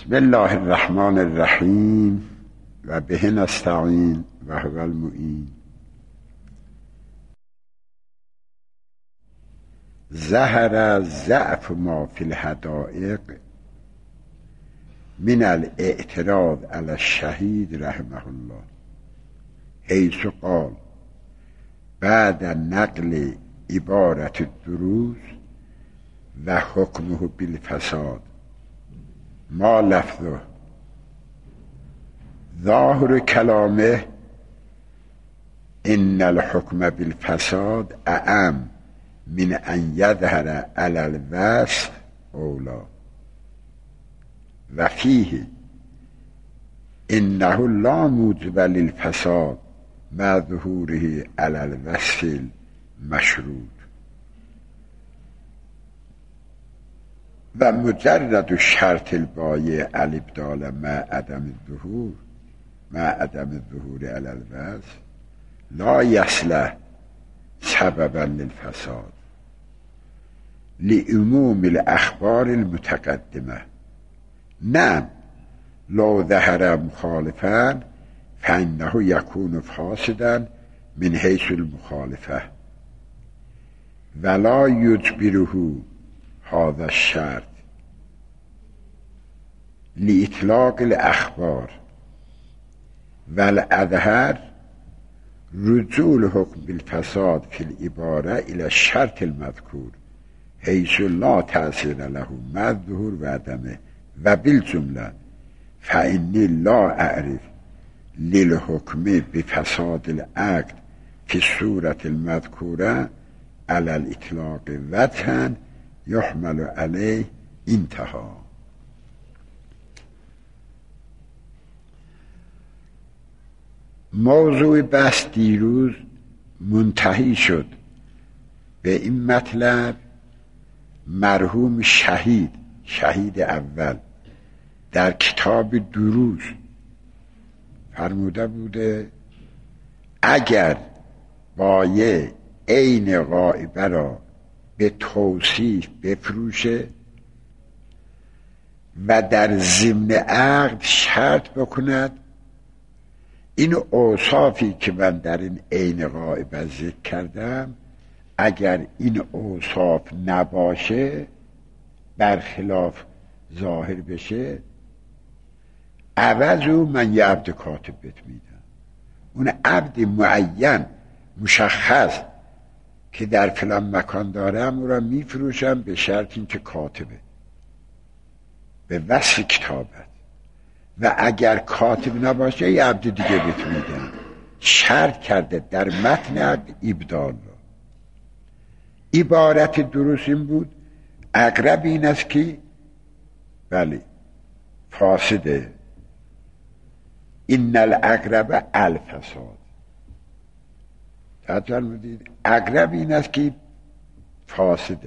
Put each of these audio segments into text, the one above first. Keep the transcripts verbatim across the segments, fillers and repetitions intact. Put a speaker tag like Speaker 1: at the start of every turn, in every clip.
Speaker 1: بسم الله الرحمن الرحیم و به نستعین و هو المعین. ظهر ضعف ما فی الحدائق من الاعتراض علی الشهید رحمه الله، حیث قال بعد نقل عبارت الدروس و حکمه بالفساد ما لفظه ظاهر کلامه ان الحکم بالفساد اعم من ان یظهر علی الوصف اولا و فیه انه لا موجب للفساد مع ظهوره علی الوصف المشروط و مجرد شرط البایع الابدال مع عدم الظهور مع عدم الظهور علی الوصف لا یصلح سببا للفساد لعموم الاخبار المتقدمه. نعم لو ظهر مخالفا فانه یکون فاسدا من حیث المخالفه ولا یجبره هذا الشرط لإطلاق الأخبار والأظهر رجوع الحكم بالفساد في العبارة إلى الشرط المذكور حيث لا تأثير له مع الظهور وعدمه وبالجملة فإني لا أعرف للحكم بفساد العقد في الصورة المذكورة على الإطلاق وجها یحمل علیه انتها. موضوع بحث دیروز منتهی شد به این مطلب: مرحوم شهید شهید اول در کتاب دروس فرموده بوده اگر بایع عین غایبه را به توصیف بفروشه و در ضمن عقد شرط بکند این اوصافی که من در این عین غایبه ذکر کردم اگر این اوصاف نباشه برخلاف ظاهر بشه عوض او من یه عبد کاتب بهت میدم. اون عبد معین مشخص که در فلان مکان دارم او را میفروشم به شرط این که کاتبه به وصف کتابت و اگر کاتب نباشه یه عبد دیگه بهت میدم. شرط کرده در متن عقد ابدال را. عبارت درست این بود اقرب این است که بله فاسده این الاقرب الفساد. تعجل میدید اقرب این است که فاسده.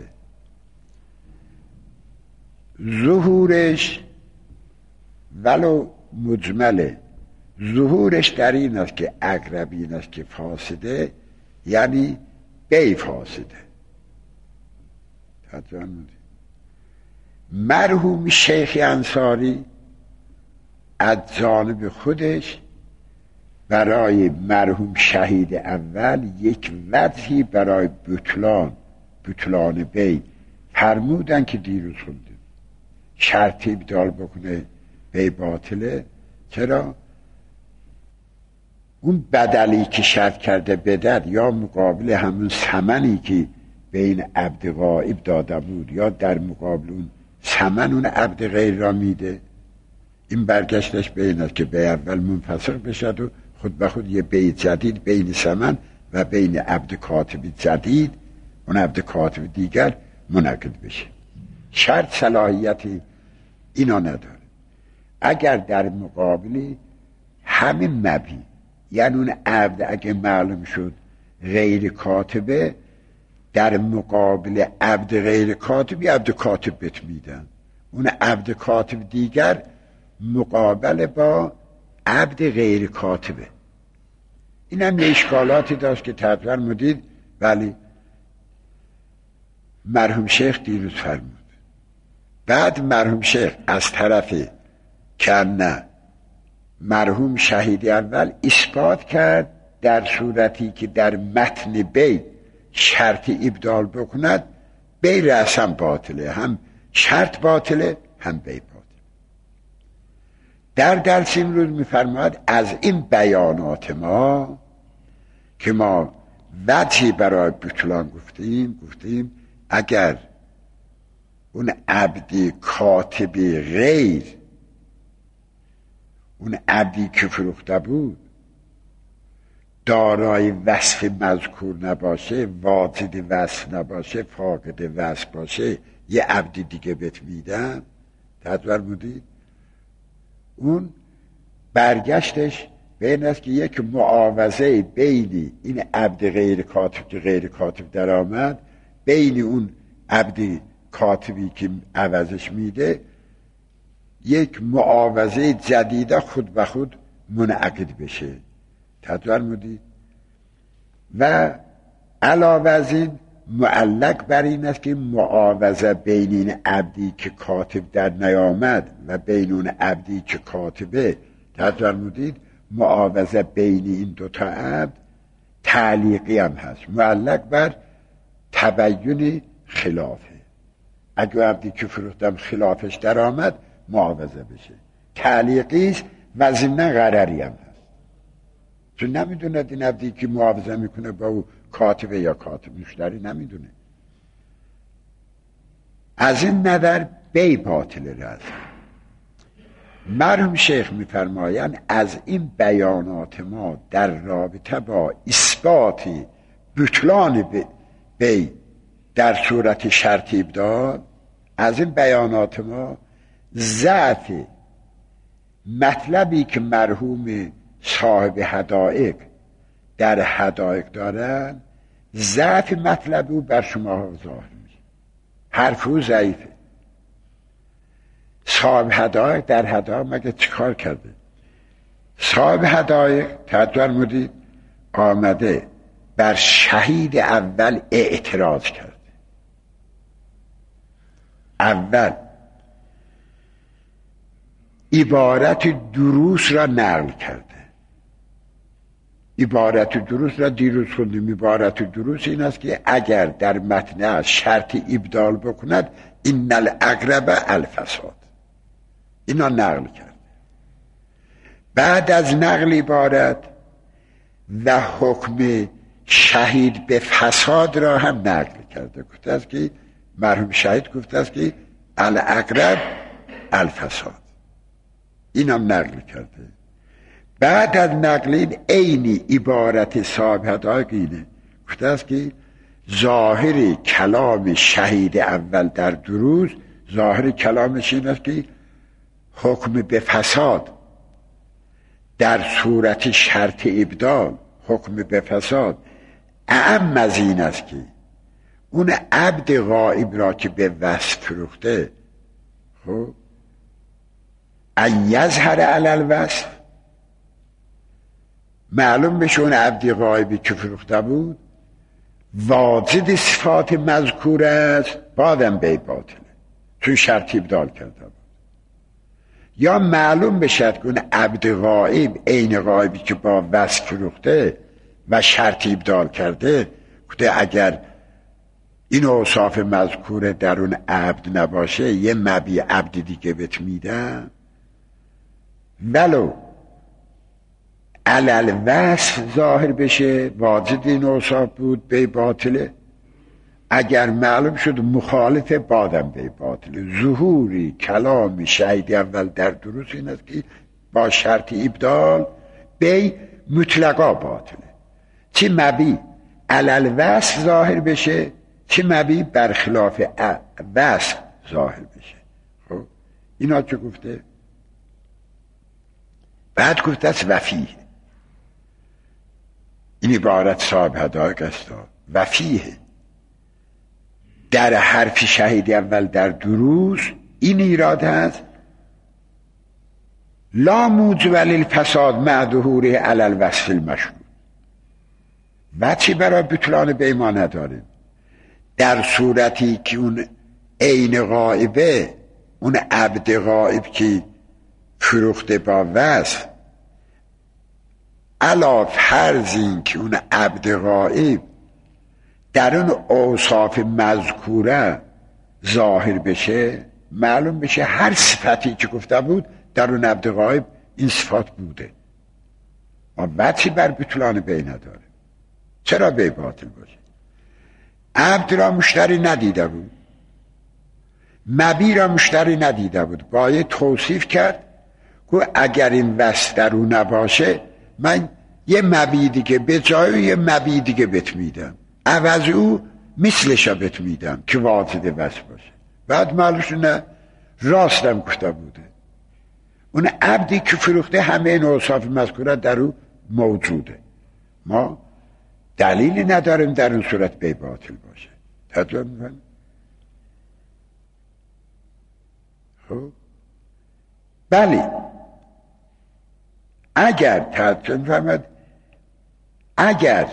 Speaker 1: ظهورش ولو مجمله ظهورش در این است که اقرب این است که فاسده یعنی بی فاسده. تعجل میدید مرحوم شیخ انصاری از جانب خودش برای مرحوم شهید اول یک وجهی برای بطلان بطلان بی فرمودن که دیروز خوندیم شرط ابدال بکنه بی باطله. چرا؟ اون بدلی که شرط کرده بدد یا مقابل همون ثمنی که بین عبد غائب داده بود یا در مقابل اون ثمن اون عبد غیر را میده. این برگشتش به این است که به اول منفسخ بشد و خود به خود یه بیع جدید بین ثمن و بین عبد کاتب جدید اون عبد کاتب دیگر منعقد بشه. شرط صلاحیت اینا نداره. اگر در مقابلی همین مبی یعنی اون عبد اگه معلوم شد غیر کاتبه در مقابل عبد غیر کاتبی عبد کاتب بهت میدن. اون عبد کاتب دیگر مقابل با عبد غیر کاتبه. این هم یه اشکالاتی داشت که تطور مدید ولی مرحوم شیخ دیروز فرمود. بعد مرحوم شیخ از طرف که نه مرحوم شهید اول اثبات کرد در صورتی که در متن بی شرط ابدال بکند بی رأسا باطله، هم شرط باطله هم بی باطله. در درس امروز میفرماید از این بیانات ما که ما وجهی برای بطلان گفتیم گفتیم اگر اون عبدی کاتبی غیر، اون عبدی که فروخته بود دارای وصف مذکور نباشه، واجد وصف نباشه، فاقد وصف باشه، یه عبدی دیگه بهت میدن، تدبر بودید اون برگشتش به این است که یک معاوضه بین این عبد غیر کاتب که غیر کاتب در آمد بین اون عبد کاتبی که عوضش میده یک معاوضه جدیده خود به خود منعقد بشه، تدبر بودید. و علاوه از این معلق بر این است که معاوضه بین این عبدی که کاتب در نیامد و بین اون عبدی که کاتبه، تفرمودید معاوضه بین این دوتا عبد تعلیقی هم هست، معلق بر تبیین خلافه. اگه عبدی که فروختم خلافش در آمد معاوضه بشه، تعلیقی است و ضمن غرری هم هست، چون نمیدوند این عبدی که معاوضه میکنه با او کاتبه یا کاتب، مشتری نمیدونه. از این نظر بی باطل رزم. مرحوم شیخ میفرمایند از این بیانات ما در رابطه با اثبات بطلان بی در صورت شرط ابدال، از این بیانات ما ضعف مطلبی که مرحوم صاحب حدائق در حدائق دارن، ضعف مطلب او بر شما ظاهر میشه، حرف او ضعیفه. صاحب حدائق در حدائق مگه چیکار کرده؟ صاحب حدائق تدبر مودید آمده بر شهید اول اعتراض کرده، اول عبارت دروس را نقل کرده. عبارت دروس را دیروز خوندیم. عبارت دروس این است که اگر در متن شرط ابدال بکند این الاقرب الفساد، اینا نقل کرده. بعد از نقل عبارت و حکم شهید به فساد را هم نقل کرده، گفته است که مرحوم شهید گفته است که الاقرب الفساد، این هم نقل کرده. بعد از نقل این عینی عبارت صاحب حدائق اینه، گفته است که ظاهر کلام شهید اول در دروز، ظاهر کلامش این است که حکم به فساد در صورت شرط ابدال، حکم به فساد اعم از این است که اون عبد غائب را که به وصف فروخته، خب ان یظهر علی الوصف، معلوم بشه اون عبد غائبی که فروخته بود واجد صفات مذکور است، بعدم بی باطله چون شرط ابدال کرده بود. یا معلوم بشه که اون عبد غائب عین غائبی که با وصف فروخته و شرط ابدال کرده، گفته اگر این اوصاف مذکور در اون عبد نباشه یه مبی عبد دیگه بهت میدم، ولو علل وصف ظاهر بشه واجد این اوصاف بود بی باطله، اگر معلوم شد مخالف بادم بی باطله. ظهوری کلام شهید اول در دروس این است که با شرط ابدال بی مطلقا باطله، چه مبی علل وصف ظاهر بشه چه مبی برخلاف وصف ظاهر بشه. خب اینا چه گفته؟ بعد گفته است وفیه، این عبارت صاحب حدائق است، وفیه در حرف شهید اول در دروس این ایراد هست لا موجب للفساد مع ظهوره علی الوصف المشروط، و چی برای بطلان بیما نداره در صورتی که اون عین غائبه، اون عبد غائب که فروخته با وصف علا فرض این که اون عبد غایب در اون اوصاف مذکوره ظاهر بشه، معلوم بشه هر صفتی که گفته بود در اون عبد غایب این صفات بوده. ما وجهی بر بطلان بی نداره. چرا بی باطل باشه؟ عبد را مشتری ندیده بود، مبی را مشتری ندیده بود، باید توصیف کرد که اگر این وصف در او نباشه من یه مبی دیگه به جای یه مبی دیگه بهت میدم، عوض او مثلش بهت میدم که واجد وصف باشه. بعد معلومش نه راستم گفته بوده. اون عبدی که فروخته همه این اوصاف مذکوره در او موجوده. ما دلیلی نداریم در اون صورت بی باطل باشه. تدویر میکنم. خب بلی اگر تدویر میکنم اگر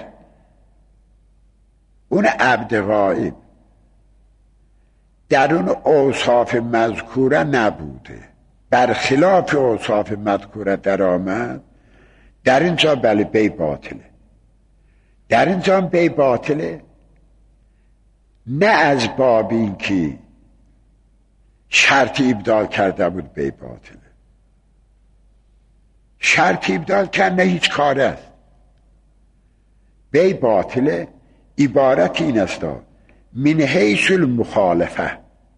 Speaker 1: اون عبد غایب در اون اوصاف مذکوره نبوده، برخلاف اوصاف مذکوره در آمد، در اینجا بله بی باطله. در اینجا بی باطله نه از باب این که شرط ابدال کرده بود بی باطله. شرط ابدال کرده هیچ کار است. بی باطله عبارت این است من حیث المخالفه.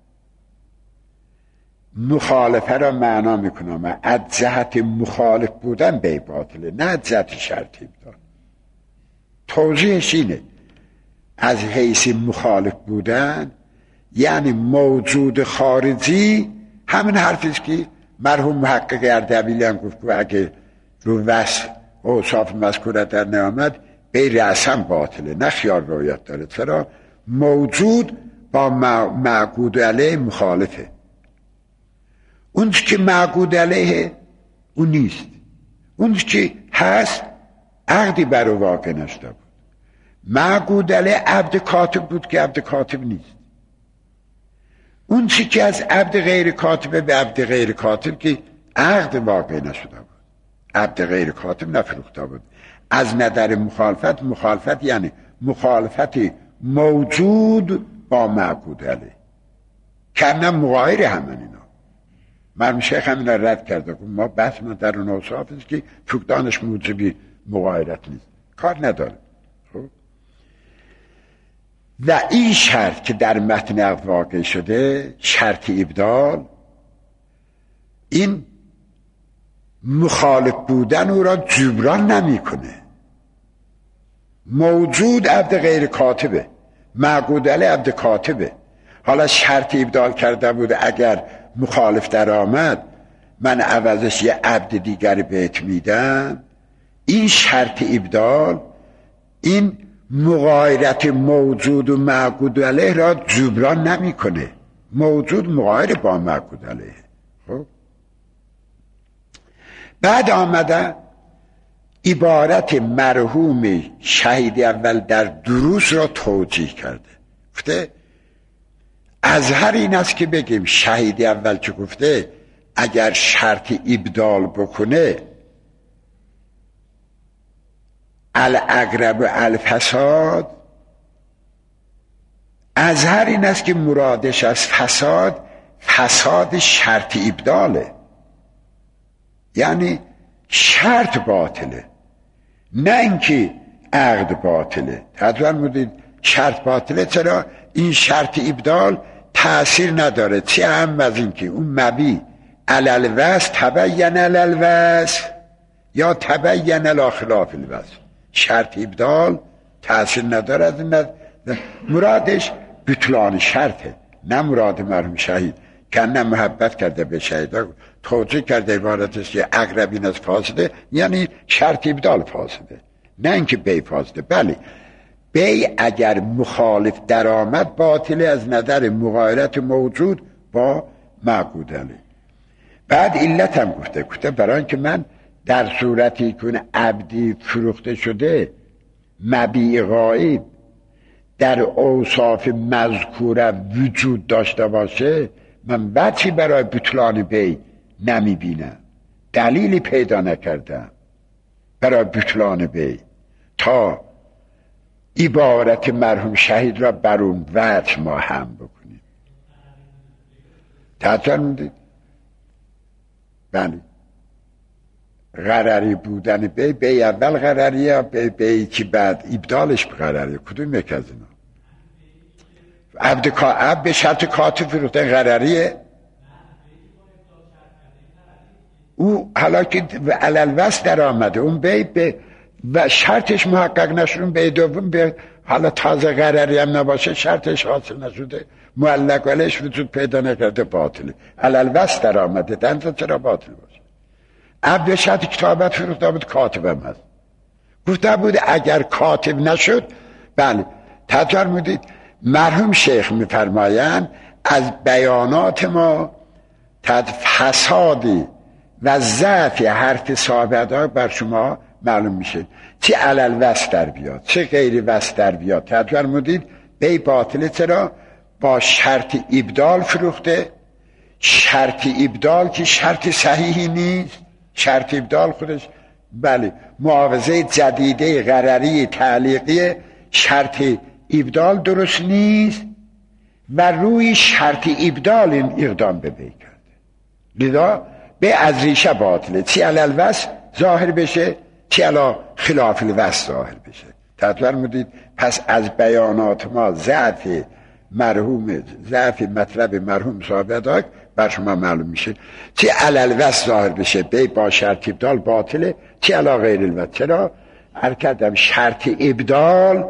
Speaker 1: مخالفه را معنا میکنم از جهت مخالف بودن بی باطله، نه از جهت شرط ابدال. توضیحش اینه از حیث مخالف بودن یعنی موجود خارجی، همین حرفیست که مرحوم محقق اردبیلی هم گفت که اگه رو وصف اوصاف مذکوره در نیامد بی رأسا باطله، نه خیال رویت داره. چرا؟ موجود با معقود علیه مخالفه. اون که معقود علیه اون نیست، اون که هست عقدی بر واقع نشده بود. معقود علیه عبد کاتب بود که عبد کاتب نیست. اون چی که از عبد غیر کاتبه به عبد غیر کاتب که عقد واقع نشده بود، عبد غیر کاتب نفروخته بود. از نظر مخالفت، مخالفت یعنی مخالفت موجود با معقود علیه، کنم مغایر همین اینا. مرحوم شیخ همین را رد کرده که ما بحث ما در اون اوصاف است که فقدانش موجبی مغایرت نیست، کار نداره. خب و این شرط که در متن عقد واقع شده، شرط ابدال، این مخالف بودن او را جبران نمیکنه. موجود عبد غیر کاتبه، معقود علیه عبد کاتبه. حالا شرط ابدال کرده بود اگر مخالف در آمد من عوضش یه عبد دیگری بهت میدم. این شرط ابدال این مغایرت موجود و معقود علیه را جبران نمیکنه. موجود مغایر با معقود علیه. خب بعد آمده عبارت مرحوم شهید اول در دروس را توجیه کرده. گفته از هر این است که بگیم شهید اول چه گفته اگر شرط ابدال بکنه الاقرب الفساد، از هر این است که مرادش از فساد فساد شرط ابداله، یعنی شرط باطله، نه اینکه عقد باطله. حتما مودید شرط باطله. چرا؟ این شرط ابدال تأثیر نداره. چه هم از این که اون مبی علالوصف تبین علالوصف یا تبین علی خلاف الوصف، شرط ابدال تأثیر نداره. از این مرادش بطلان شرطه، نه مراد مرحوم شهید که نه محبت کرده به شهیدا توجیه کرده عبارتش که اقربین از فاسده، یعنی شرط ابدال فاسده، نه اینکه بی فاسده. بله بی اگر مخالف در آمد باطله از نظر مغایرت موجود با معقود علیه. بعد علت هم گفته گفته برای اینکه من در صورتی که عبدی فروخته شده مبیع غایب در اوصاف مذکوره وجود داشته باشه، من بچی برای بطلان بی نمی بینم. دلیلی پیدا نکردم برای بطلان بی تا عبارت مرحوم شهید را بر اون وجه ما هم بکنیم. تعطیل موندید؟ بله. غرری بودن بی بی اول غرریه، بی بی که بعد ابدالش غرریه. کدوم یک از اینا؟ عبد عبد به شرط کاتب فروختن غرریه. او حالا که علالوصل در آمده اون بی به و شرطش محقق نشد، اون بی دوم به حالا تازه غرری هم نباشه شرطش حاصل نشده، معلق علیش وجود پیدا نکرده، باطله. علالوصل در آمده دنزا چرا باطل باشه؟ عبد شرط کتابت فروخته بود، کاتبم هست. گفته بود اگر کاتب نشد، بله. تطور مودید مرحوم شیخ میفرمایند از بیانات ما تد فسادی و ضعف حرف صحابه بر شما معلوم میشه، چه علل وصل در بیاد چه غیر وصل در بیاد. تطور مودید بی باطله. چرا؟ با شرط ابدال فروخته. شرط ابدال که شرط صحیحی نیست. شرط ابدال خودش بله معاوضه جدیده غرری تعلیقی، شرط ابدال درست نیست و روی شرط ابدال این اقدام به بی کرده، لذا به از ریشه باطله، چی علل وصل ظاهر بشه چی علا خلاف الوصل ظاهر بشه. تطور مودید پس از بیانات ما ضعف مرحوم ضعف مطلب مرحوم صاحب بر شما معلوم میشه، چی علل وصل ظاهر بشه بی با شرط ابدال باطله، چی علا غیر الوصل. چرا؟ ارکدم شرط ابدال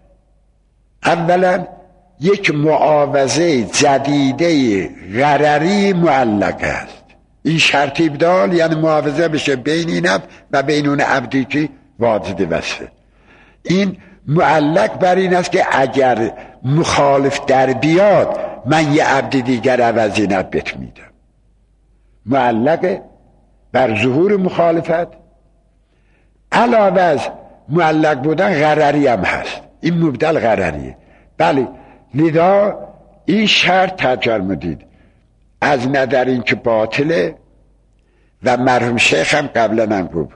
Speaker 1: اولا یک معاوضه جدیده غرری معلق است. این شرط ابدال یعنی معاوضه بشه بین این عبد و بین اون عبدی که واجد وصفه. این معلق بر این است که اگر مخالف در بیاد من یه عبد دیگر عوضی نبت میدم. معلق بر ظهور مخالفت. علاوه از معلق بودن غرری هم هست، این مبدل غرریه. بله لذا این شرط تجر مدید از ندر این که باطله و مرحوم شیخ هم قبلا هم گفت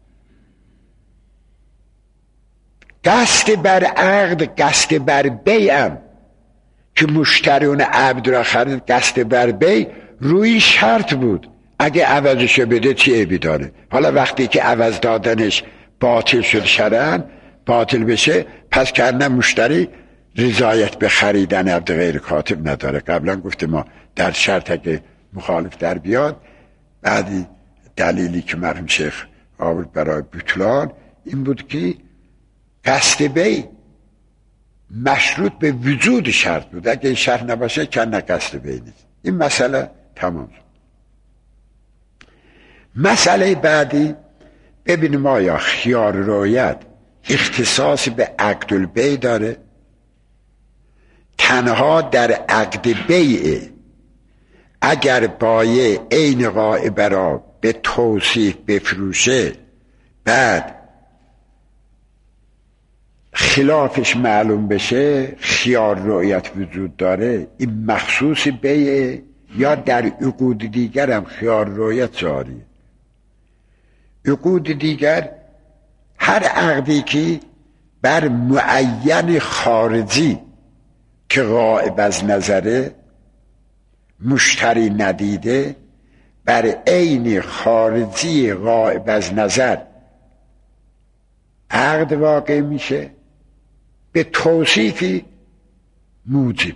Speaker 1: قصد بر عقد قصد بر بیعم که مشتریون عبد را خرید، قصد بر بی روی شرط بود اگه عوضشو بده چی عیبی داره. حالا وقتی که عوض دادنش باطل شد شرعاً باطل بشه، پس که مشتری رضایت به خریدن عبد غیر کاتب نداره. قبلا گفتیم ما در شرط اگه مخالف در بیاد، بعدی دلیلی که مرحوم شیخ آورد برای بطلان این بود که قصد بی مشروط به وجود شرط بود، اگه این شرط نباشه کنه قصد بی نیست. این مسئله تمام شد. مسئله بعدی ببینیم ما یا خیار رویت اختصاص به عقد البیع داره، تنها در عقد بیع اگر بایع عین غائب را به توصیف بفروشه بعد خلافش معلوم بشه خیار رؤیت وجود داره. این مخصوص بیع یا در عقود دیگر هم خیار رؤیت جاریه. عقود دیگر هر عقدی که بر معین خارجی که غائب از نظره مشتری ندیده بر عین خارجی غائب از نظر عقد واقع میشه به توصیفی موجب.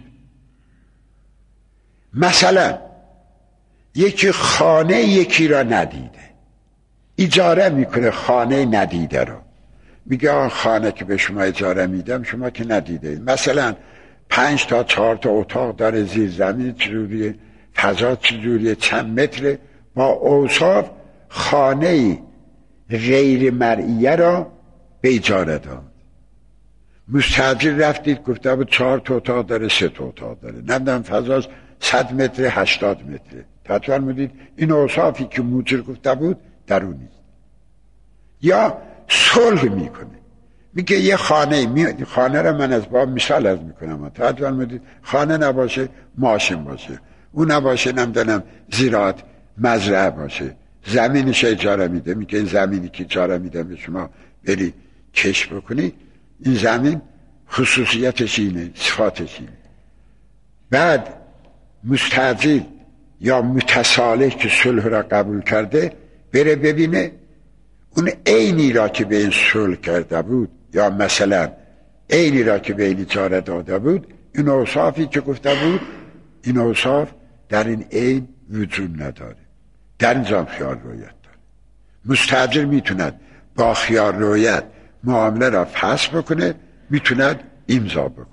Speaker 1: مثلا یکی خانه یکی را ندیده، اجاره میکنه خانه ندیده رو، میگه آن خانه که به شما اجاره میدم شما که ندیده. مثلا پنج تا چهار تا اتاق داره، زیر زمین چجوریه، فضا چجوریه، چند متره، با اوصاف خانه غیر مرئیه را به اجاره داد. مستاجر رفتید گفته بود چهار تا اتاق داره، سه تا اتاق داره، نمیدونم فضاش صد متر هشتاد متره. تطور میدید این اوصافی که موجر گفته بود در اون نیست. یا صلح میکنه، میگه یه خانه می... خانه را من از باب مثال از میکنم، تطور میدید خانه نباشه ماشین باشه، اون نباشه نمیدونم زراعت مزرعه باشه، زمینش اجاره میده، میگه این زمینی که اجاره میده به شما بری کشف بکنی، این زمین خصوصیتش اینه، صفاتش اینه. بعد مستأجر یا متصالح که صلح را قبول کرده بره ببینه اون عینی را که به این صلح کرده بود یا مثلا عینی را که به این اجاره داده بود، این اوصافی که گفته بود این اوصاف در این عین وجود نداره، در اینجا خیال رویت داره. مستأجر میتوند با خیال رویت معامله را فسخ بکنه، میتوند امضا بکنه.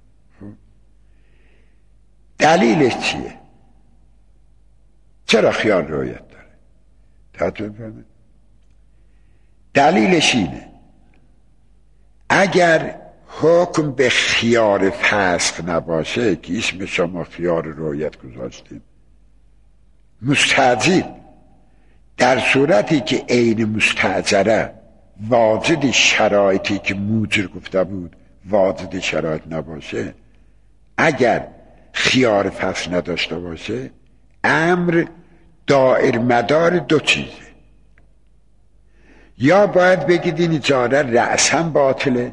Speaker 1: دلیلش چیه؟ چرا خیال رویت داره؟ توجه بفرمایید. دلیلش اینه اگر حکم به خیار فسخ نباشه که اسم شما خیار رویت گذاشتیم، مستأجر در صورتی که عین مستأجره واجد شرایطی که موجر گفته بود واجد شرایط نباشه، اگر خیار فسخ نداشته باشه، امر دائر مدار دو چیزه. یا باید بگید این اجاره رأساً باطله،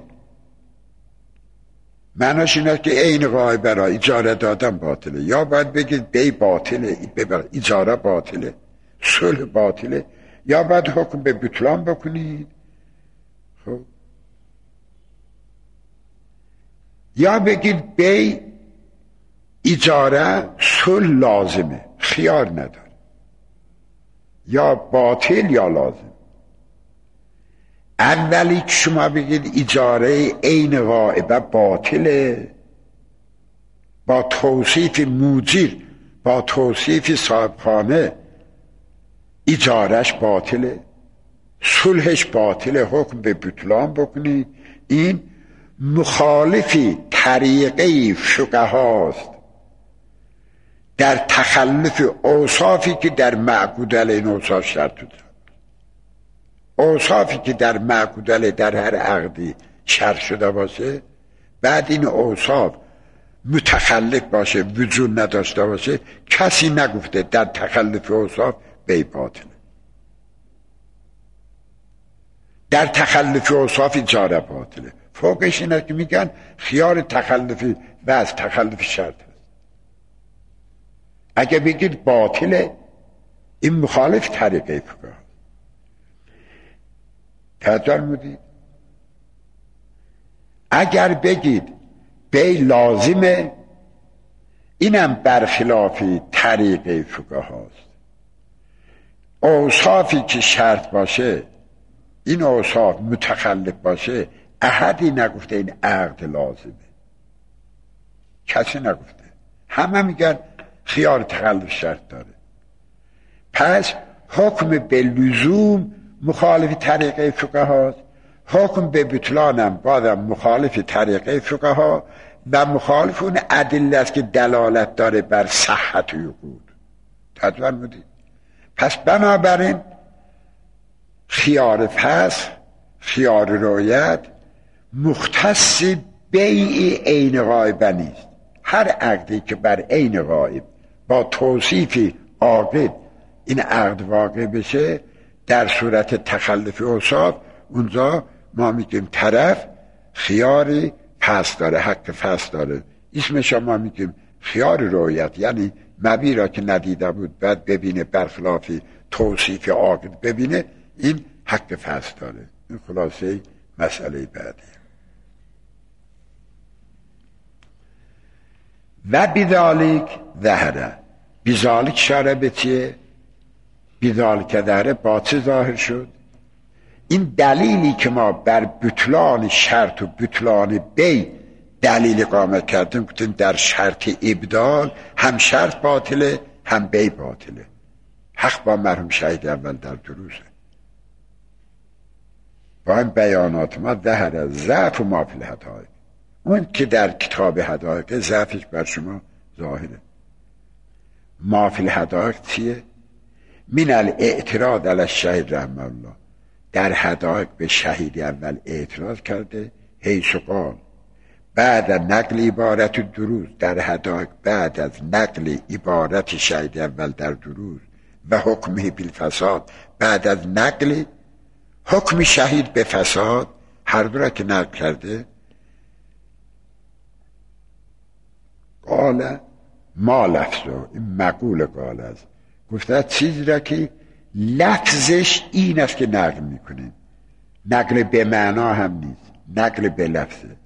Speaker 1: معناش اینه که عین غایبه را اجاره دادن باطله، یا باید بگید بی باطله، اجاره باطله، صلح باطله، یا باید حکم به بطلان بکنید. خب یا بگید بی اجاره صلح لازمه، خیار نداره، یا باطل یا لازم. اولی که شما بگید اجاره عین غائبه باطله، با توصیف موجر، با توصیف صاحبخانه اجارش باطله، صلحش باطله، حکم به بطلان بکنید، این مخالفی طریقه فقهاست در تخلف اوصافی که در معقود علیه این اوصاف شرط داره. اوصافی که در معقود علیه در هر عقدی شرط شده باشه، بعد این اوصاف متخلف باشه، وجود نداشته باشه، کسی نگفته در تخلف اوصاف بی باطله. در تخلف اوصاف اجاره باطله. فوقش اینه که میگن خیار تخلفی و از تخلف شرط هست. اگه بگید باطله، این مخالف طریقه فقه هست. توجه می‌کنید؟ اگر بگید بی لازمه، اینم برخلافی طریقه فقه هست. اوصافی که شرط باشه، این اوصاف متخلف باشه، احدی نگفته این عقد لازمه، کسی نگفته، همه میگن خیار تخلف شرط داره. پس حکم به لزوم مخالف طریقه فقه هاست، حکم به بطلانم بازم مخالف طریقه فقه ها و مخالف اون ادله است که دلالت داره بر صحت عقود. تدبیر بودید. پس بنابراین خیار فسخ، خیار رویت مختص بیع عین غایبه نیست. هر عقدی که بر عین غایب با توصیف عاقد این عقد واقع بشه، در صورت تخلف اوصاف، اونجا ما میگیم طرف خیاری فسخ داره، حق فسخ داره. اسمش ما میگیم خیار رویت، یعنی مبی را که ندیده بود بعد ببینه برخلاف توصیف عاقد ببینه، این حق فسخ داره. این خلاصه مسئله بعدی. و بذالک ظهره، بذالک شاره به چیه؟ بذالک ظهره با چه ظاهر شد؟ این دلیلی که ما بر بطلان شرط و بطلان بی دلیل قامت کردیم، گفتیم در شرط ابدال هم شرط باطله هم بی باطله. حق با مرحوم شهید اول در دروسه. با این بیانات ما ظهر ضعف و ما فی الحدائق، اون که در کتاب حدائق ضعفش بر شما ظاهره. ما فی الحدائق چیه؟ من الاعتراض علی الشهید رحمه الله، در حدائق به شهید اول اعتراض کرده، حیث قال بعد نقل عبارت دروز، در حدائق بعد از نقل عبارت شهید اول در دروز، و حکمه بالفساد، بعد از نقل حکم شهید به فساد هر دو را که نقل کرده، قال ما لفظه، این مقول قال است، گفته چیزی را که لفظش این است که نقل میکنه، نقل به معنا هم نیست، نقل به لفظه.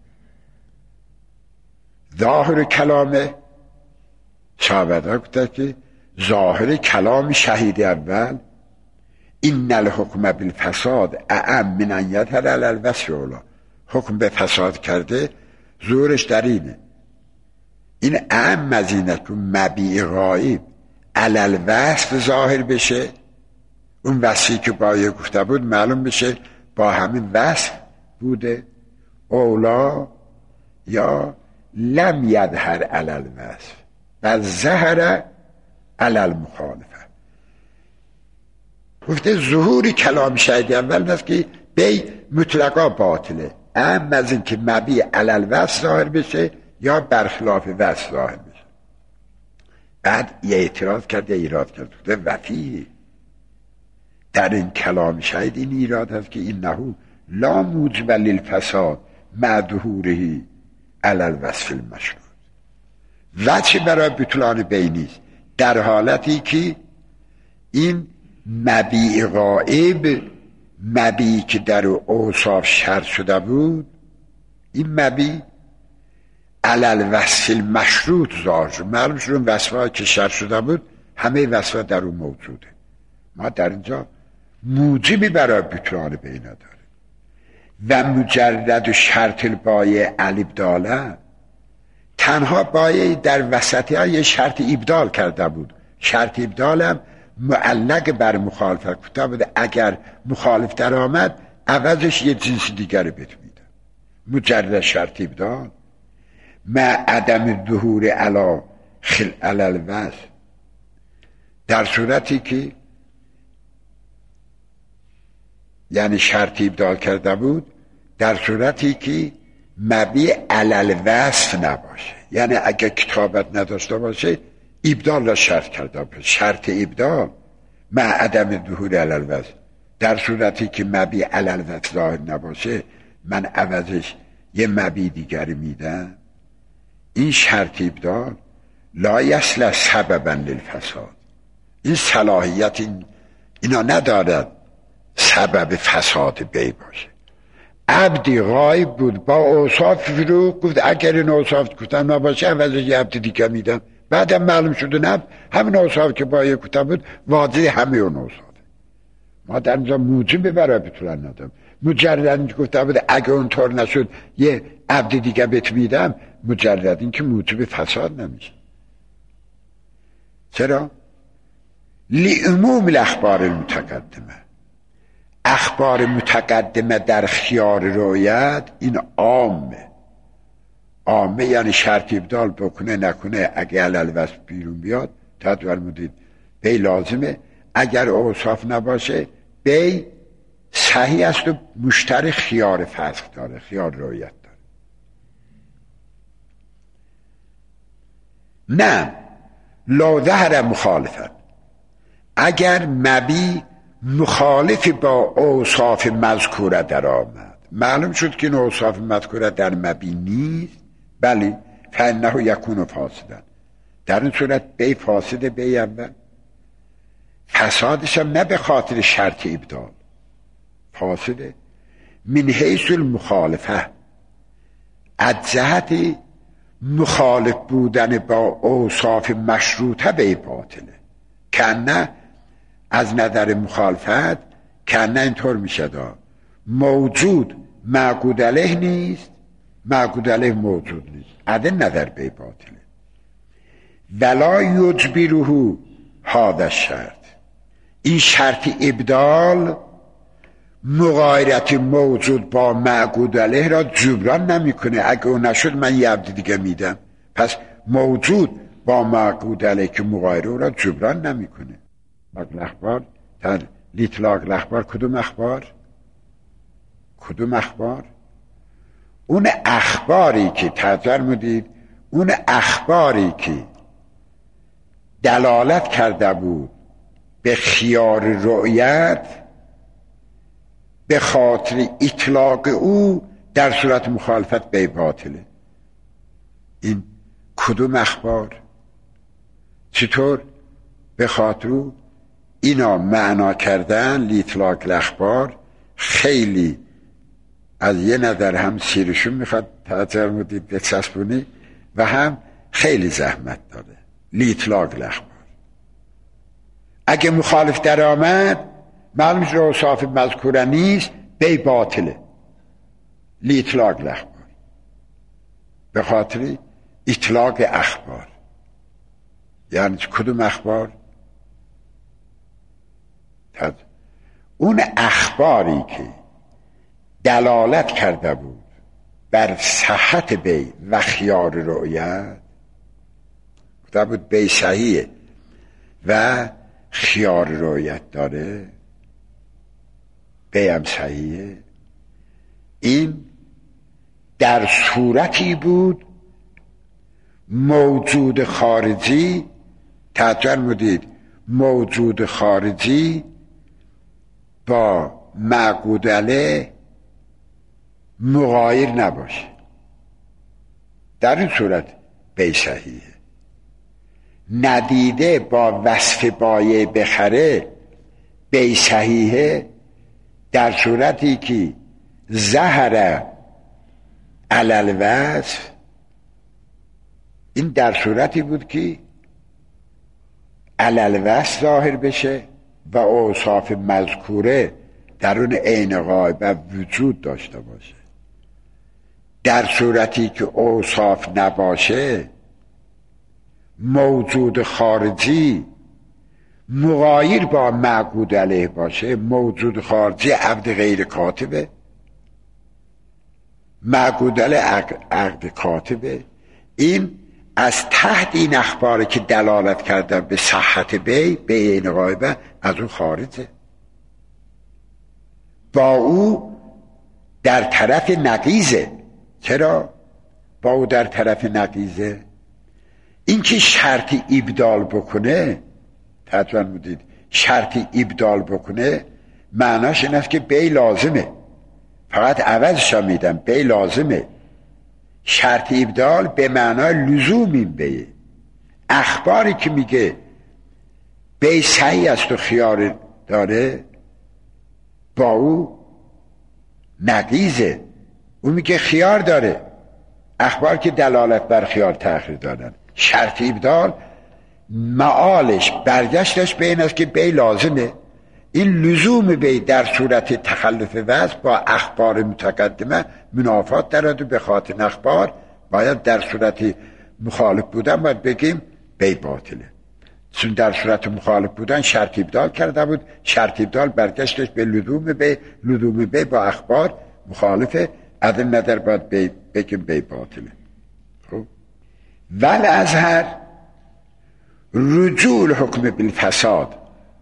Speaker 1: ظاهر کلامه صحابه گفته که ظاهر کلام شهید اول این الحکم بالفساد اعم من ان یظهر علی الوصف اولا، حکم به فساد کرده زورش در اینه، این اعم از اینه که مبیع غایب علی الوصف ظاهر بشه، اون وصفی که باید گفته بود معلوم بشه با همین وصف بوده، اولا یا لم یظهر علی الوصف بل ظهر علی المخالفه. گفته ظهور کلام شهید اول است که بی مطلقا باطله، اما از این که مبیع علی الوصف ظاهر بشه یا برخلاف وصف ظاهر بشه. بعد یه اعتراض کرده، ایراد کرده، گفته وفی در این کلام شهید این ایراد هست که این نهو لا موجب للفساد مع ظهوره علی الوصف المشروط، وجه برای بطلان بینیست در حالتی که این مبیع غائب، مبیع که در اوصاف شرط شده بود، این مبیع علی الوصف المشروط ظاهر شد، معلوم شد اون وصفهایی که شرط شده بود همه وصفها در اون موجوده. ما در اینجا موجبی برای بطلان بینه داره و مجرد شرط البایع الابداله، تنها بایع در وسطی ها یه شرط ابدال کرده بود، شرط ابدالم معلق بر مخالفت کتا بوده، اگر مخالف در آمد عوضش یه جنس دیگر رو بهت میده، مجرد شرط ابدال مع عدم ظهور علی خل علی الوصف، در صورتی که یعنی شرط ابدال کرده بود در صورتی که مبیع علی الوصف نباشه، یعنی اگر کتابت نداشته باشه ابدال را شرط کرده بود، شرط ابدال مع عدم ظهور علی الوصف، در صورتی که مبیع علی الوصف ظاهر نباشه من عوضش یه مبیع دیگری میدم، این شرط ابدال لا یصلح سببا للفساد، این صلاحیت این اینا ندارد سبب فساد بی باشه. عبدی غایب بود با اوصاف فروغ، گفت اگر این اوصاف گفتم نباشه عوض یه عبد دیگه میدم، بعدم معلوم شده نه همین اوصاف که با یه گفتم بود واضح همه اون اوصاف. ما در اینجا موجب برای بطولن ندم، مجرد اینکه گفتم بود اگر اونطور نشد یه عبد دیگه بهت میدم، مجرد این که موجب فساد نمیشه. چرا؟ لعموم الاخبار المتقدمه، اخبار متقدمه در خیار رویت این عامه، عامه یعنی شرط ابدال بکنه نکنه، اگه علی الوصف بیرون بیاد تدور مدید بی لازمه، اگر اوصاف نباشه بی صحیح است و مشتری خیار فسخ داره، خیار رویت داره. نه لا ظهر مخالفت، اگر مبی مخالف با اوصاف مذکوره در آمد، معلوم شد که این اوصاف مذکوره در مبی نیست، بلی فانه یکون فاسدا، در این صورت بی فاسده، بی اول فسادش هم نه به خاطر شرط ابدال، فاسده من حیث المخالفه، از جهت مخالف بودن با اوصاف مشروطه به باطله، کنه از نظر مخالفت کنه اینطور میشه دا موجود معقود علیه نیست، معقود علیه موجود نیست، از نظر به باطله. ولا یجبره هذا الشرط، این شرط ابدال مغایرت موجود با معقود علیه را جبران نمیکنه، اگه اون نشد من یه عبد دیگه میدم، پس موجود با معقود علیه که مغایره را جبران نمیکنه. اخبار در لیتلاق الاخبار کدوم اخبار؟ کدوم اخبار؟ اون اخباری که تذر مدید، اون اخباری که دلالت کرده بود به خیار رؤیت به خاطر اطلاق او در صورت مخالفت به باطله. این کدوم اخبار؟ چطور به خاطر او اینا معنا کردن لیطلاق الاخبار خیلی از یه نظر هم سیرشون میخواد تعجر مدید بچسبونی و هم خیلی زحمت داره. لیطلاق الاخبار اگه مخالف در آمد معلوم شد اوصاف مذکوره نیست، بی باطله. لیطلاق الاخبار به خاطر اطلاق اخبار. یعنی کدوم اخبار؟ اون اخباری که دلالت کرده بود بر صحت بی و خیار رؤیت، گفته بود بی صحیحه و خیار رؤیت داره، بی هم صحیحه، این در صورتی بود موجود خارجی، تعجب مدید، موجود خارجی با معقود علیه مغایر نباشه. در این صورت بی صحیحه. ندیده با وصف بایع بخره بی صحیحه در صورتی که ظهر علی الوصف. این در صورتی بود که علی الوصف ظاهر بشه و اوصاف مذکوره در اون عین غایبه وجود داشته باشه. در صورتی که اوصاف نباشه، موجود خارجی مغایر با معقود علیه باشه، موجود خارجی عقد غیر کاتبه، معقود علیه عقد کاتبه. این از تحت این اخباری که دلالت کردن به صحت بی به عین غایبه از اون خارجه. با او در طرف نقیزه. چرا با او در طرف نقیزه؟ این که شرطی ابدال بکنه، حتما بودید شرطی ابدال بکنه معناش این است که بی لازمه، فقط عوضش هم میدم، بی لازمه. شرط ابدال به معنای لزوم این بیه. اخباری که میگه بی صحیح است و خیار داره با او نقیزه، او میگه خیار داره. اخبار که دلالت بر خیار تأخیر دارن، شرط ابدال معالش برگشتش به این است که بی لازمه. این لزوم بی در صورت تخلف وضع با اخبار متقدمه منافات دارد و به خاطر اخبار باید در صورت مخالف بودن باید بگیم بی باطله، چون در صورت مخالف بودن شرط ابدال کرده بود، شرط ابدال برگشتش به لزوم بی، لزوم بی با اخبار مخالفه، از این نظر باید بی بگیم بی باطله. خب ول ازهر رجوع الحکم بالفساد.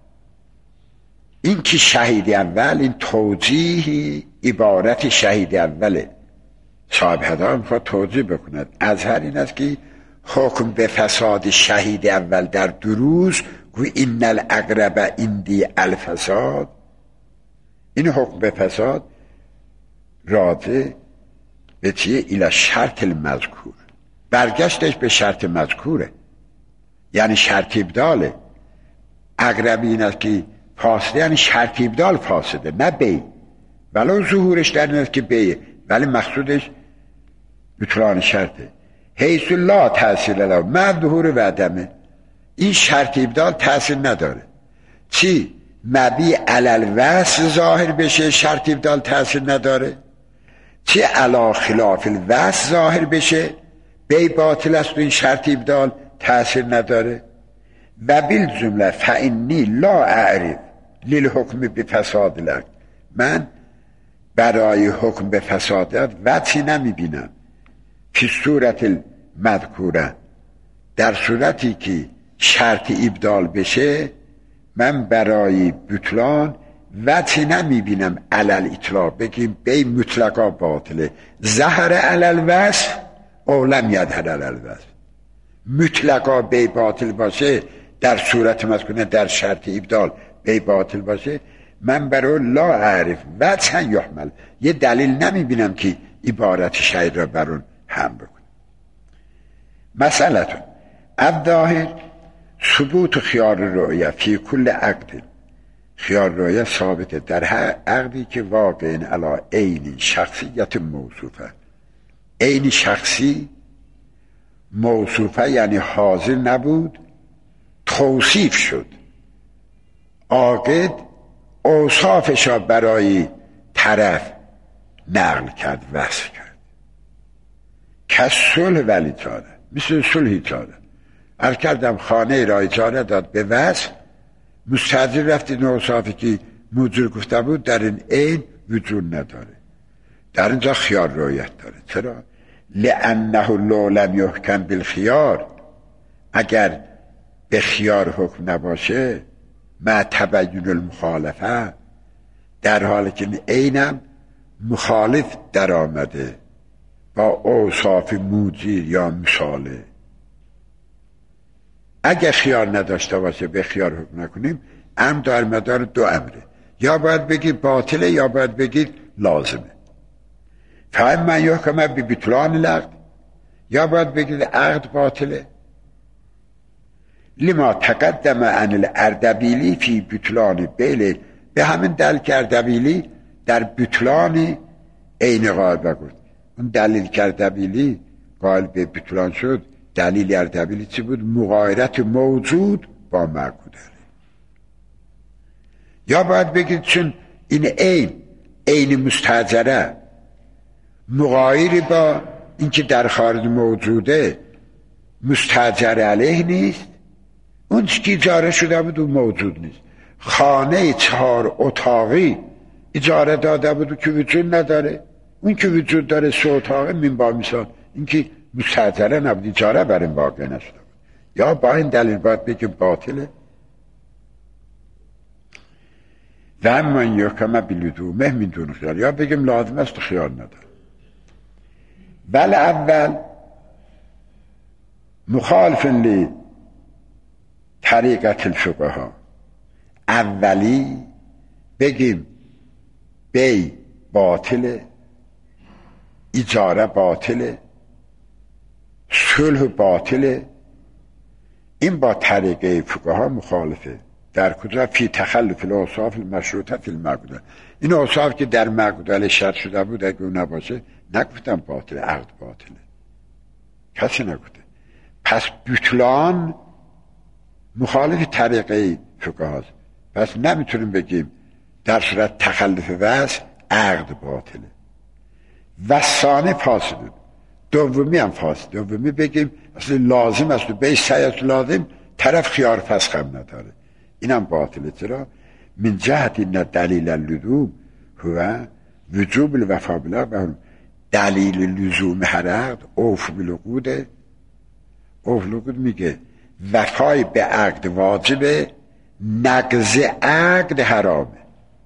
Speaker 1: این که شهید اول، این توجیه عبارت شهید اوله. صاحب هدا میخواد توجیه بکند. ازهر این است که حکم به فساد شهید اول در دروز گوی این الاقرب عندی الفساد. این حکم به فساد راجع به چیه؟ الى شرط المذکور، برگشتش به شرط مذکوره، یعنی شرط ابداله. اقرب این است که فاسده، یعنی شرط ابدال فاسده نه بی، ولو ظهورش در این است که بیه، ولی مقصودش بطلان شرطه. حیث لا تأثیر له مع ظهور و عدمه. این شرط ابدال تأثیر نداره. چی؟ مبی علی الوصف ظاهر بشه شرط ابدال تأثیر نداره، چی علی خلاف الوصف ظاهر بشه بی باطل است و این شرط ابدال تأثیر نداره. و بالجمله فانی لا اعرف للحکم بفساد لک. من برای حکم به فسادت وجهی نمی بینم فی صورت المذکوره، در صورتی که شرط ابدال بشه من برای بطلان وجهی نمی بینم. علل اطلاق بگیم بی مطلقا باطله، ظهر علل وصف او لم یظهر علل وصف. مطلقا بی باطل باشه در صورت مسکونه در شرط ابدال بی باطل باشه، من برای لا اعرف وجها یحمل، یه دلیل نمیبینم که عبارت شیء را بر اون هم بکنه. مسئلتون الظاهر ثبوت خیار رؤیه فی کل عقد، خیار رؤیه ثابته در هر عقدی که واقع علی عین شخصیت موصوفه. عین شخصی موصوفه یعنی حاضر نبود، توصیف شد، عاقد اوصافش را برای طرف نقل کرد، وصف کرد. که صلح ولی اجاره، مثل صلح اجاره. عرض کردم خانه را اجاره داد به وصف، مستأجر رفت این اوصافی که مجور گفته بود در این عین وجود نداره، در اینجا خیار رؤیت داره. چرا؟ لانه لو لم یحکم بالخیار، اگر به خیار حکم نباشه، مع تبین المخالفه، در حالی که عینم مخالف در آمده با اوصاف موجیر یا مثاله، اگر خیار نداشته باشه به خیار حکم نکنیم، امر در مدار دو امره، یا باید بگید باطله یا باید بگید لازمه. فهم من یحکم ببطلان العقد، یا باید بگید عقد باطله. لما تقدم عن الاردبیلی فی بطلان بیل، به همین دلیل که اردبیلی در بطلان عین غایبه گفت. اون دلیل که اردبیلی قائل به بطلان شد، دلیل اردبیلی چی بود؟ مغایرت موجود با معقوده. یا باید بگید چون این عین عین مستاجره مغایری با اینکه در خارج موجوده، مستاجر علیه نیست، اون که اجاره شده بود اون موجود نیست. خانه چهار اتاقی اجاره داده بود که وجود نداره، اون که وجود داره سه اتاقی من با مثال، این که مستاجره نبود، اجاره بر این واقع نشده بود. یا با این دلیل باید بگیم باطله. و من یحکم بلزومه من دون خیار، یا بگیم لازم است خیار نداره. بل اول مخالف لی طریقت الفقها، اولی بگیم بی باطله، اجاره باطله، صلح باطله، این با طریقه فقها مخالفه. در کجا؟ فی تخلف الاوصاف المشروطه فی المعقوده، این اوصاف که در معقوده شرط شده بود اگه اون نباشه نگفتم باطله، عقد باطله، کسی نگفته. پس بطلان مخالف طریقه فقهاست، پس نمیتونیم بگیم در صورت تخلف وصف عقد باطله. وصانه فاسد، دومی هم فاسد. دومی بگیم اصلا لازم است و به سعیت لازم طرف خیار فسخ هم نداره، اینم باطله. چرا؟ من جهت این دلیل اللزوم هو وجوب الوفا بالعقد، دلیل لزوم هر عقد اوف بالعقود. اوف بالعقود میگه وفای به عقد واجبه، نقض عقد حرامه.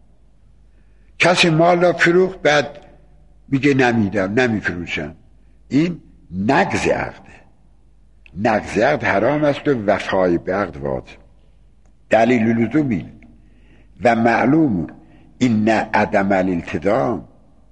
Speaker 1: کسی مال را فروخت بعد میگه نمیدم نمیفروشم، این نقض عقده، نقض عقد حرام است و وفای به عقد واجب. دلیل لزوم این و معلوم این عدم الالتزام،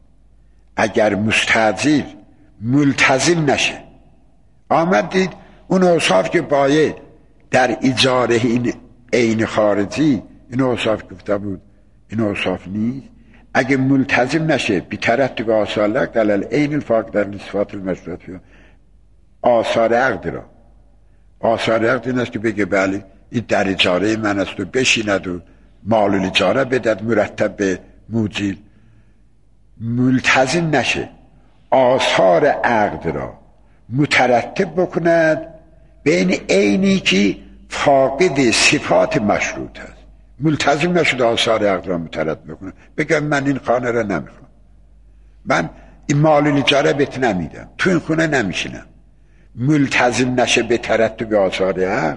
Speaker 1: اگر مستأجر ملتزم نشه، آمد دید اون اوصاف که باید در اجاره این عین خارجی این اوصاف گفته بود این اوصاف نیست، اگه ملتزم نشه بی ترتب آثار عقد دلال عین الفاقد در صفات المشروطه، آثار عقد را، آثار عقد این است که بگه بله این در اجاره من است و بشیند و مال الاجاره بدد مرتب به موجیر، ملتزم نشه آثار عقد را مترتب بکند بین عینی که فاقد صفات مشروط است، ملتزم نشد آثار عقد را مترتب بکنه، بگم من این خانه را نمیخوام، من این مال الاجاره بهت نمیدم، تو این خونه نمیشینم، ملتزم نشه به ترتب آثار عقد،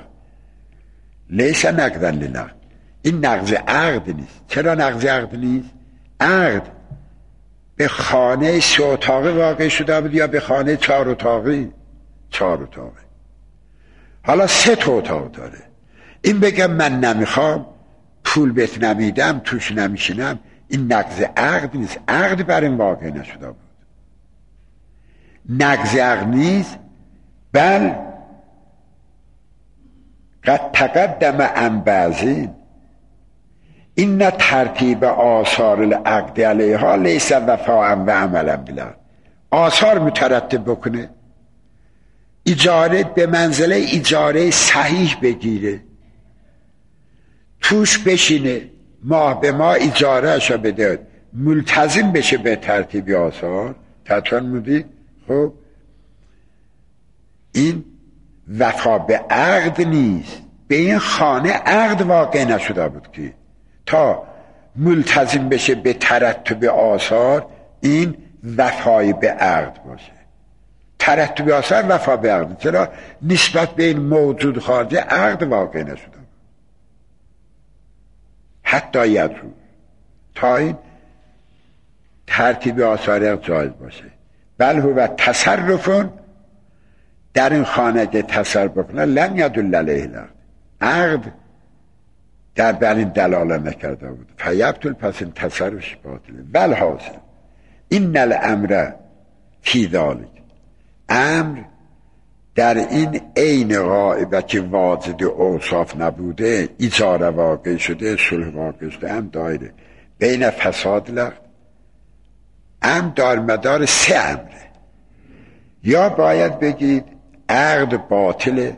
Speaker 1: لیس نقضا للعقد، این نقض عقد نیست. چرا نقض عقد نیست؟ عقد به خانه سه اتاقی واقع شده بود یا به خانه چهار اتاقی؟ چهار اتاقی. حالا سه تا اتاق داره، این بگم من نمیخوام، پول بهت نمیدم، توش نمیشینم، این نقض عقد نیست. عقد بر این واقع نشده بود. نقض عقد نیست، بل قد تقدم عن بعضین این ترتیب آثار العقد علیها لیس وفاء و عملا بلا. آثار مترتب بکنه، اجاره به منزله اجاره صحیح بگیره، توش بشینه، ماه به ماه اجاره اشو بده، ملتزم بشه به ترتیب آثار. تطور مودی خب این وفا به عقد نیست. به این خانه عقد واقع نشده بود که تا ملتزم بشه به ترتب آثار این وفای به عقد باشه. ترتب آثار وفا به عقد، چرا نسبت به این موجود خارجه عقد واقع نشده حتی یدرو تا این ترتیب آثار جایز باشه. بل هو تصرفون در این خانه که تصرف بکنه لم یدل علیه العقد، عقد در بر این دلاله نکرده بود. فیبطل، پس این تصرفش باطله. ول حاصل این الامر فی ذلک، امر در این عین غائبه که واجد اوصاف نبوده، اجاره واقع شده، صلح واقع شده، هم دایره بین فساد لغت، هم دار مدار سه امره. یا باید بگید عقد باطله،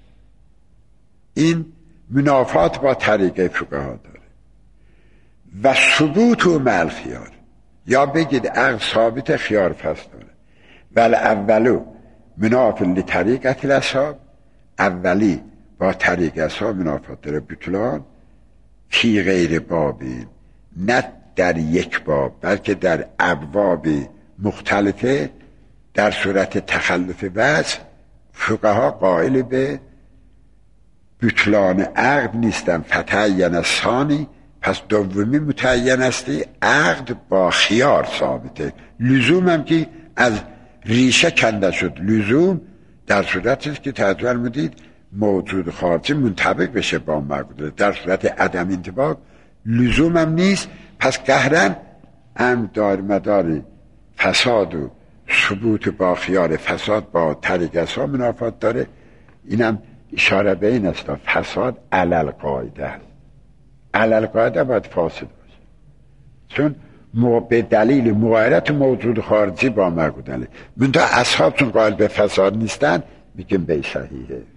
Speaker 1: این منافات با طریقه فقها داره، و ثبوت و مع خیار. یا بگید عقد ثابت، خیار فسد داره. ول اولو مناف لطریقت الاصحاب، اولی با طریق اصحاب منافات داره، بطلان فی غیر بابین، نه در یک باب بلکه در ابواب مختلفه. در صورت تخلف وجه فقها قائل به بطلان عقد نیستن. فتعین الثانی، پس دومی متعین استی، عقد با خیار ثابته. لزوم هم که از ریشه کنده شد. لزوم در صورتی که تعجب مدید موجود خارجی منطبق بشه با مقدور، در صورت عدم انطباق لزوم هم نیست. پس قهرن هم دار مدار فساد و ثبوت با خیار، فساد با طریق اصحاب منافات داره. اینم اشاره به این است فساد علل قاعده است. علل قاعده باید فاسد باشه، چون به دلیل مغایرت موجود خارجی با مقدوره. من تا اصحاب چون قائل به فساد نیستن میگیم به صحیحه.